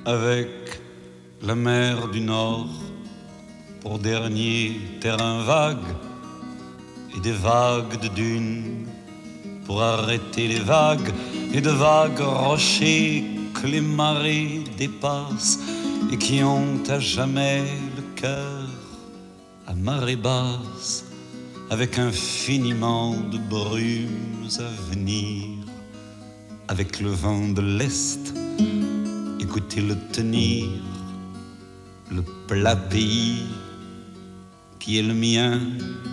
avec la mer du Nord pour dernier terrain vague et des vagues de dunes pour arrêter les vagues et de vagues rochers que les marées dépassent et qui ont à jamais le cœur à marée basse avec infiniment de brumes à venir, avec le vent de l'Est, écoutez-le tenir, le plat pays qui est le mien,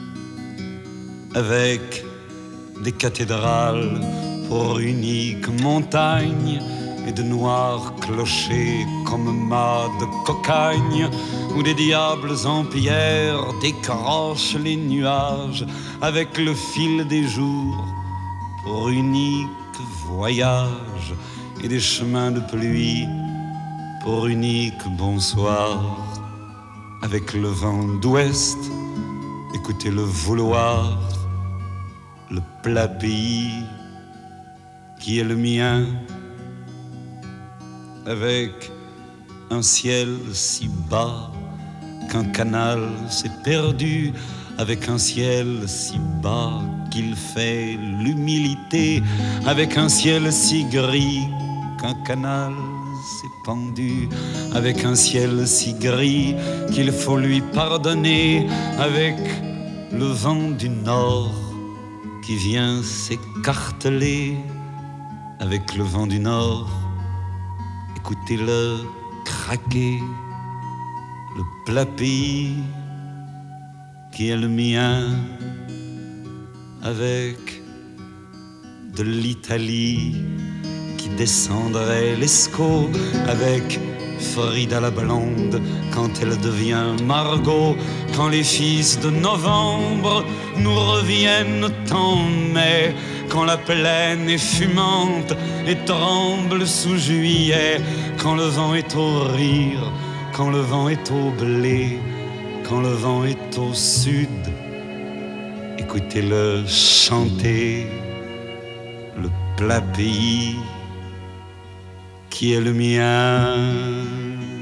avec des cathédrales pour unique montagne et de noirs clochers comme mâts de cocagne où des diables en pierre décrochent les nuages avec le fil des jours pour unique voyage et des chemins de pluie pour unique bonsoir avec le vent d'ouest, écoutez le vouloir, le plat pays qui est le mien, avec un ciel si bas qu'un canal s'est perdu, avec un ciel si bas qu'il fait l'humilité, avec un ciel si gris qu'un canal s'est pendu, avec un ciel si gris qu'il faut lui pardonner, avec le vent du nord qui vient s'écarteler, avec le vent du nord, écoutez-le craquer, le plat pays qui est le mien, avec de l'Italie qui descendrait l'Escaut, avec Frida la blonde quand elle devient Margot, quand les fils de novembre nous reviennent en mai, quand la plaine est fumante et tremble sous juillet, quand le vent est au rire, quand le vent est au blé, quand le vent est au sud, écoutez-le chanter, le plat pays qui est le mien.